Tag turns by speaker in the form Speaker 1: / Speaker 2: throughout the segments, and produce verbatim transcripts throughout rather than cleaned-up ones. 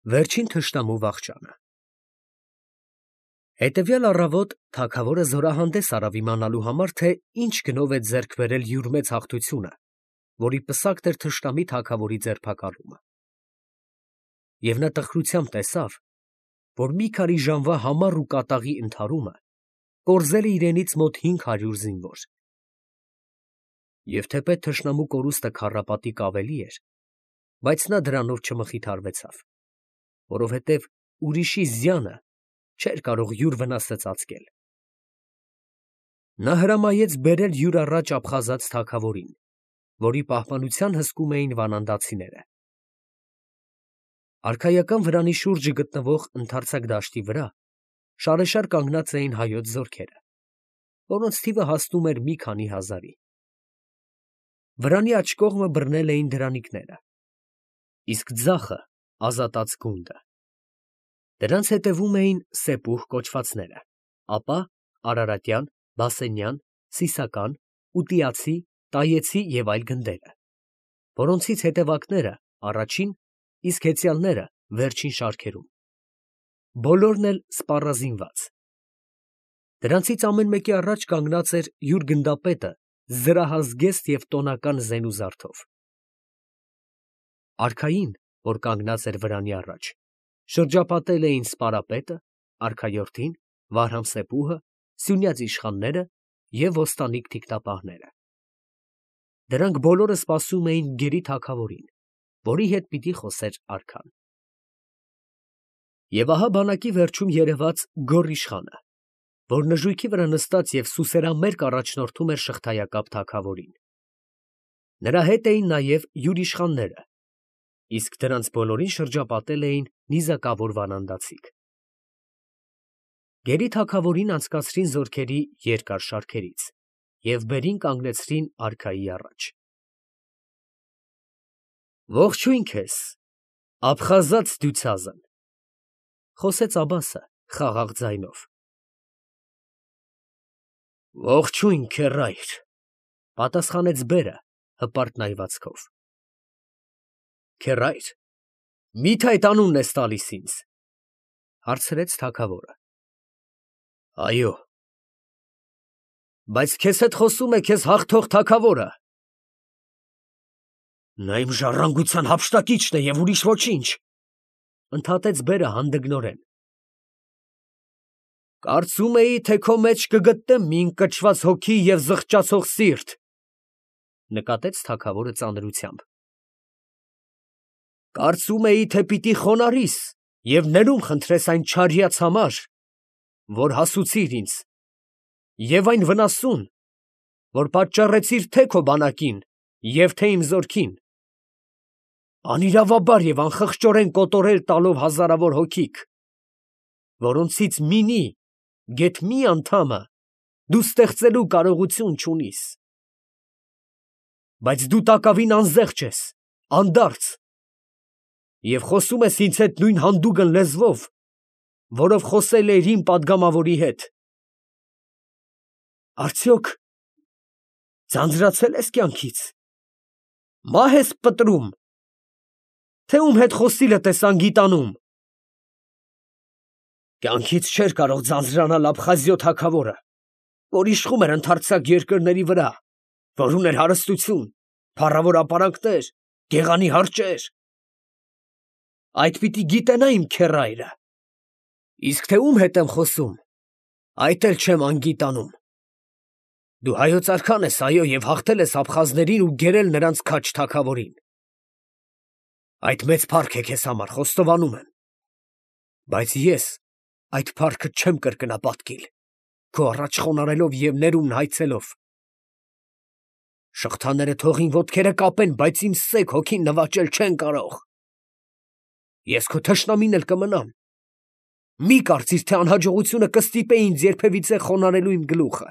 Speaker 1: Վերջին թշնամու վախճանը։ Հետևյալ առավոտ թագավորը զորահանդես արավ իմանալու համար, թե ինչ գնով է ձեռք բերել յուր մեծ հաղթությունը, որի պսակն էր թշնամի թագավորի ձերբակալումը։ Եվ նա տխրությամբ տեսավ, որ մի քանի ժամվա համառ ու կատաղի ընդհարումը կորզել է իրենից մոտ հինգ հարյուր զինվոր։ Եվ թեպետ թշնամու կորուստը քառապատիկ ավելի էր, բայց նա դրանով չմխիթարվեցավ, որովհետև ուրիշի զյանը չէր կարող յուր վնասը ծածկել։ Նա հրամայեց բերել յուր առաջ Աբխազած թագավորին, որի պահպանության հսկում էին վանանդացիները։ Արքայական վրանի շուրջը գտնվող ընդարձակ դաշտի վրա շարեշար կանգնած էին հայոց զորքերը, որոնց թիվը հասնում էր մի քանի հազարի։ Վրանի աջ կողմը բռնել էին դրանիկները, իսկ ձախը ազատած գունդը։ Դրանց հետևում էին սեպուհ կոչվածները, ապա արարատյան, բասենյան, սիսական, ուտիացի, տայեցի և այլ գնդերը, որոնցից հետևակները առաջին, իսկ հեծյալները վերջին շարքերում, բոլորն էլ սպառազինված։ Դրանցից ամեն մեկի առաջ կանգնած էր յուր գնդապետը զրահազգեստ և տոնական զենուզարդով։ Արքային, որ կանգնած էր վրանի առաջ, շրջապատել էին սպարապետը, արքայորդին, Վարհամ սեպուհը, սյունյաց իշխանները և ոստանիկ թիկնապահները։ Դրանք բոլորը սպասում էին գերի թագավորին, որի հետ պիտի խոսեր արքան։ Եվ ահա բանակի վերջում երևաց գոռ իշխանը, որ նժույգի վրա նստած և սուսերամերկ առաջնորդում էր շղթայակապ թագավորին։ Նրա հետ էին նաև յուր իշխանները, իսկ դրանց բոլորին շրջապատել էին նիզակավոր վանանդացիք։ Գերի թագավորին անցկացրին զորքերի երկար շարքերից և բերին կանգնեցրին արքայի առաջ։ Ողջույն քեզ, Աբխազած դյուցազն, խոսեց Աբասը խաղաղ ձայնով։ Ողջույն քեռայր, պատասխանեց բերը հպարտ նայվածքով։ Քեռայր, մի՞թե այդ անունն ես տալիս ինձ, հարցրեց թագավորը։ Այո։ Բայց քեզ հետ խոսում է քեզ հաղթող թագավորը։ Նա իմ ժառանգության հափշտակիչն է և ուրիշ ոչինչ, ընդհատեց բերը հանդգնորեն։ Կարծում էի, թե քո մեջ կգտնեմ մի ընկճված հոգի և զղջացող սիրտ, նկատեց թագավորը ծանրությամբ։ Կարծում էի, թե պիտի խոնարհիս և ներում խնդրես այն չարյաց համար, որ հասուցիր ինձ, և այն վնասուն, որ պատճառեցիր թե քո բանակին և թե իմ զորքին, անիրավաբար և անխղճորեն կոտորել տալով հազարավոր հոգիք, որոնցից մինի, գեթ մի անդամը դու ստեղծելու կարողություն չունիս։ Բայց դու տակավին անզեղչ ես, անդարձ, և խոսում ես ինձ հետ նույն հանդուգն լեզվով, որով խոսել էիր իմ պատգամավորի հետ։ Արդյոք ձանձրացե՞լ ես կյանքից, մա՞հ ես պտռում, թե ում հետ խոսիլդ ես անգիտանում։ Կյանքից չէր կարող ձանձրանալ Աբխազիո թագավորը, որ իշխում էր ընդարձակ երկրների վրա, որ ուներ հարստություն, փառավոր ապարանքներ, գեղանի հարճեր։ Այդ պիտի գիտենա իմ քեռայրը, իսկ թե ում հետ եմ խոսում, այդ էլ չեմ անգիտանում։ Դու հայոց արքան ես, այո, և հաղթել ես աբխազներին ու գերել նրանց քաջ թագավորին։ Այդ մեծ փառք է քեզ համար, խոստովանում եմ, բայց ես այդ փառքը չեմ կրկնա պատկիլ, քո առաջ խոնարհելով և ներումն հայցելով։ Շղթաները թող իմ ոտքերը կապեն, բայց իմ սեգ հոգին նվաճել չեն կարող։ Ես քո թշնամին էլ կմնամ։ Մի կարծիր, թե անհաջողությունը կստիպե ինձ երբևիցե խոնարհելու իմ գլուխը։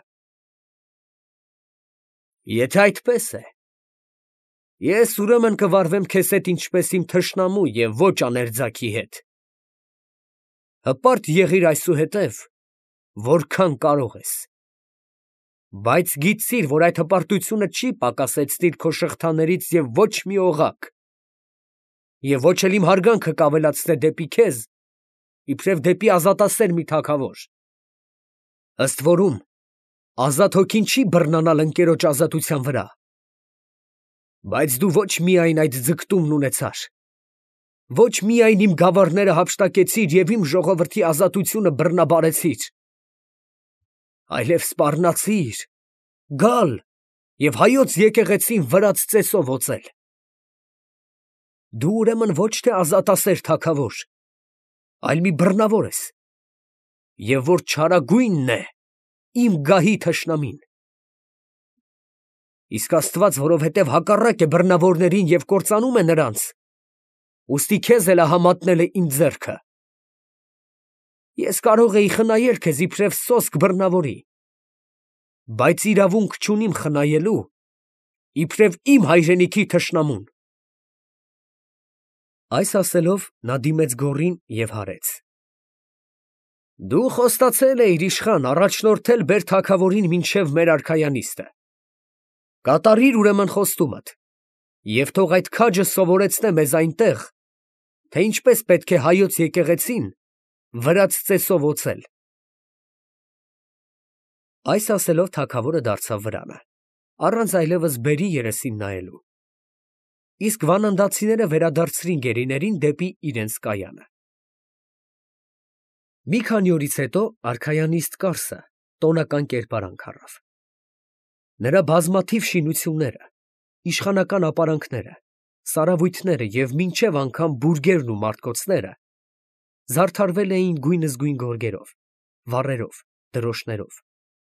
Speaker 1: Եթե այդպես է, ես ուրեմն կվարվեմ քեզ հետ ինչպես իմ թշնամու և ոչ աներձակի հետ։ Հպարտ եղիր այսուհետև, որքան կարող ես, բայց գիտցիր, որ այդ հպարտությունը չի պակասեցնիլ քո շղթաներից և ոչ մի օղակ։ եւ ոչ էլ իմ հարգանքը կավելացնե դեպի քեզ, իբրև դեպի ազատասեր մի թագավոր։ Ըստ որում, ազատ հոգին չի բռնանալ ընկերոջ ազատության վրա, բայց դու ոչ միայն այդ ձգտումն ունեցար, ոչ միայն իմ գավառները հափշտակեցիր եւ իմ ժողովրդի ազատությունը բռնաբարեցիր, այլև սպառնացիր, գալ եւ հայոց եկեղեցին վրաց ծեսով օծել։ Դու ուրեմն ոչ թե ազատասեր թագավոր, այլ մի բռնավոր ես, եւ որ չարագույնն է իմ գահի թշնամին։ Իսկ Աստված, որովհետև հակառակ է բռնավորներին եւ կործանում է նրանց, ուստի քեզ էլ համատնել է իմ ձեռքը։ Ես կարող էի խնայել քեզ իբրև սոսկ բռնավորի, բայց իրավունք չունիմ խնայելու իբրև իմ հայրենիքի թշնամուն։ Այս ասելով նա դիմեց գոռին և հարեց. Դու խոստացել էիր, իշխան, առաջնորդել բեր թագավորին մինչև մեր արքայանիստը։ Կատարիր ուրեմն խոստումդ, և թող այդ քաջը սովորեցնե մեզ այնտեղ, թե ինչպես պետք է հայոց եկեղեցին վրաց ծեսով օծել։ Այս ասելով թագավորը դարձավ վրանը, առանց այլևս բերի երեսին նայելու, իսկ վանանդացիները վերադարձրին գերիներին դեպի իրենց կայանը։ Մի քանի օրից հետո արքայանիստ Կարսը տոնական կերպարանք առավ։ Նրա բազմաթիվ շինությունները, իշխանական ապարանքները, սարավույթները և մինչև անգամ բուրգերն ու մարտկոցները զարդարվել էին գույնզգույն գորգերով, վառերով, դրոշներով։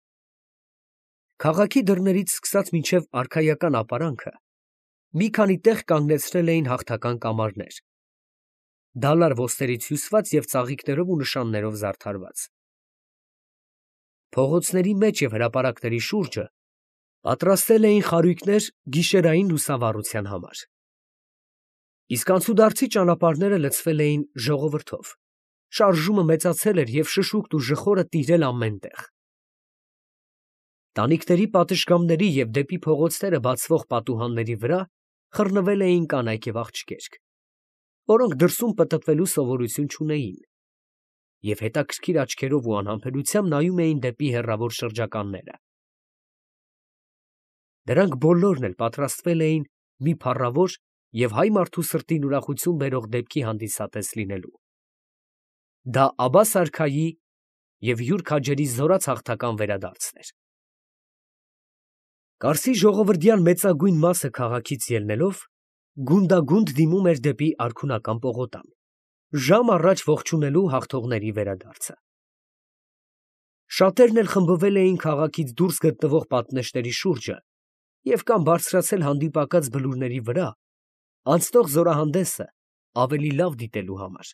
Speaker 1: Քաղաքի դռներից սկսած մինչև արքայական ապարանքը մի քանի տեղ կանգնեցրել էին հաղթական կամարներ, դալար ոսկերից հյուսված և ծաղիկներով ու նշաններով զարդարված։ Փողոցների մեջ և հրապարակների շուրջը պատրաստել էին խարույկներ գիշերային լուսավառության համար։ Իսկ անցուդարձի ճանապարհները լցվել էին ժողովրդով, շարժումը մեծացել էր և շշուկն ու ժխորը տիրել ամեն տեղ։ Տանիքների պատշգամբների և դեպի փողոցները բացվող պատուհանների վրա խռնվել էին կանայք և աղջիկներ, որոնք դրսում պտտվելու սովորություն չունեին և հետաքրքիր աչքերով ու անհամբերությամբ նայում էին դեպի հեռավոր շրջականները։ Դրանք բոլորն էլ պատրաստվել էին մի փառավոր և հայ մարդու սրտին ուրախություն բերող դեպքի հանդիսատես լինելու։ Դա Աբբաս արքայի և յուր քաջերի զորած հաղթական վերադարձն էր։ Կարսի ժողովրդյան մեծագույն մասը քաղաքից ելնելով, գունդագունդ դիմում էր դեպի արքունական պողոտան, ժամ առաջ ողջունելու հաղթողների վերադարձը։ Շատերն էլ խմբվել էին քաղաքից դուրս գտնվող պատնեշների շուրջը և կամ բարձրացել հանդիպակաց բլուրների վրա, անցնող զորահանդեսը ավելի լավ դիտելու համար։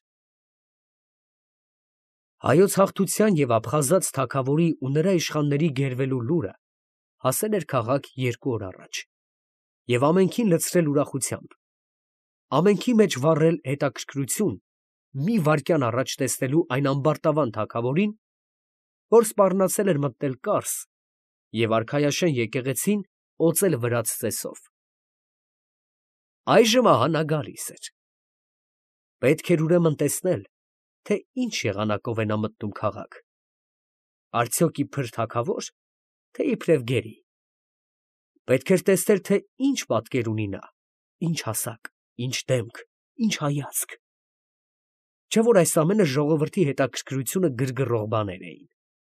Speaker 1: Հայոց հաղթության և ապխազած թագավորի ու նրա իշխանների գերվելու լուրը հասել էր քաղաք երկու օր առաջ և ամենքին լցրել ուրախությամբ, ամենքի մեջ վառել հետաքրքրություն մի վայրկյան առաջ տեսնելու այն ամբարտավան թագավորին, որ սպառնացել էր մտնել Կարս և արքայաշեն եկեղեցին օծել վրաց ծեսով։ Այժմ ահա նա գալիս էր։ Պետք էր ուրեմն տեսնել, թե ինչ եղանակով է նա մտնում քաղաք, արդյոք իբր թագավոր, թե իբրև գերի։ Պետք էր տեսնել, թե ինչ պատկեր ունի նա, ինչ հասակ, ինչ դեմք, ինչ հայացք, չէ՞ որ այս ամենը ժողովրդի հետաքրքրությունը գրգռող բաներ էին։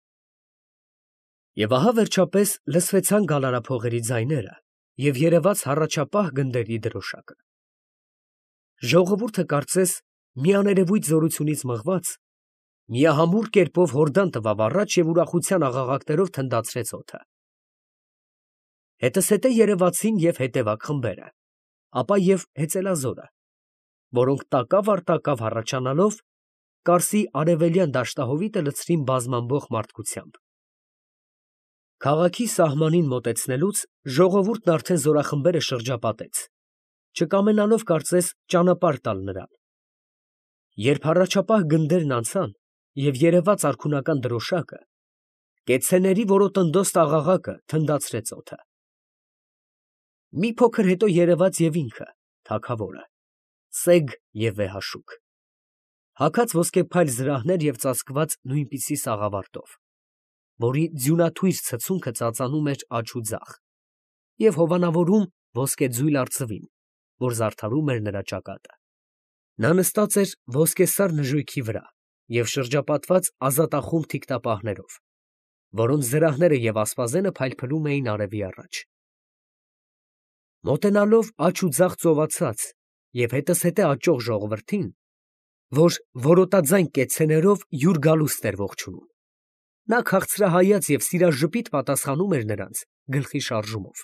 Speaker 1: Եվ ահա վերջապես լսվեցան գալարափողերի ձայները և երևաց հառաչապահ գնդերի դրոշակը։ Ժողովուրդը կարծես մի աներևույթ զորությունից մղված, միահամուռ կերպով հորդան տվավ առաջ և ուրախության աղաղակներով թնդացրեց օդը։ Հետզհետե երևացին և հետևակ խմբերը, ապա և հեծելազորը, որոնք տակավ առ տակավ հառաչանալով Կարսի արևելյան դաշտահովիտը լցրին բազմամբոխ մարդկությամբ։ Քաղաքի սահմանին մոտեցնելուց ժողովուրդն արդեն զորախմբերը շրջապատեց, չկամենալով կարծես ճանապարհ տալ նրան։ Երբ հառաչապահ գնդերն անցան և երևաց արքունական դրոշակը, կեցցեների որոտնդոստ աղաղակը թնդացրեց օդը։ Մի փոքր հետո երևաց և ինքը, թագավորը, սեգ և վեհաշուք, հագած ոսկեփայլ զրահներ և ծածկված նույնպիսի սաղավարտով, որի ձյունաթույր ցցունքը ծածանում էր աջ ու ձախ, և հովանավորում ոսկեձույլ արծվին, որ զարդարում էր նրա ճակատը։ Նա նստած էր ոսկեսառ նժույգի վրա և շրջապատված ազատախումբ թիկնապահներով, որոնց զրահները և ասպազենը փայլփլում էին արևի առաջ։ Մոտենալով աջ ու ձախ ծովածած և հետզհետե աճող ժողովրդին, որ որոտաձայն կեցցեներով յուր գալուստ էր ողջունում, նա քաղցրահայաց և սիրաժպիտ պատասխանում էր նրանց գլխի շարժումով։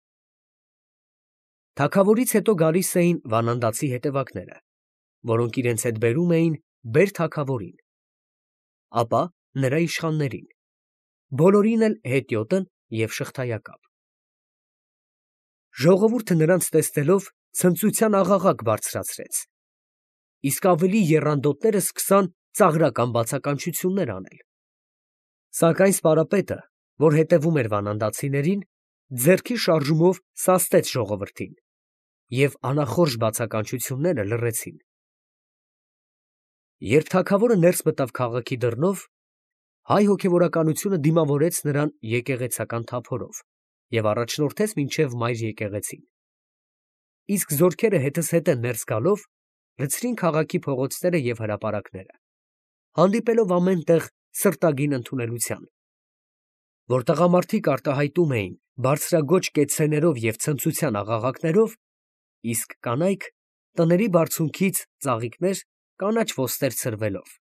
Speaker 1: Թագավորից հետո գալիս էին վանանդացի հետևակները, որոնք իրենց հետ բերում էին բեր֊թագավորին, ապա նրա իշխաններին, բոլորին էլ հետիոտն և շղթայակապ։ Ժողովուրդը նրանց տեսնելով ցնծության աղաղակ բարձրացրեց, իսկ ավելի եռանդոտները սկսան ծաղրական բացականչություններ անել։ Սակայն սպարապետը, որ հետևում էր վանանդացիներին, ձեռքի շարժումով սաստեց ժողովրդին, և անախորժ բացականչությունները լռեցին։ Երբ թագավորը ներս մտավ քաղաքի դռնով, հայ հոգևորականությունը դիմավորեց նրան եկեղեցական թափորով և առաջնորդեց մինչև մայր եկեղեցին, իսկ զորքերը հետզհետե ներս գալով լցրին քաղաքի փողոցները և հրապարակները, հանդիպելով ամեն տեղ սրտագին ընդունելության, որ տղամարդիկ արտահայտում էին բարձրաձոչ կեցցեներով և ցնծության աղաղակներով, իսկ կանայք տների բարձունքից ծաղիկներ կանաչ ոսტեր ցրվելով։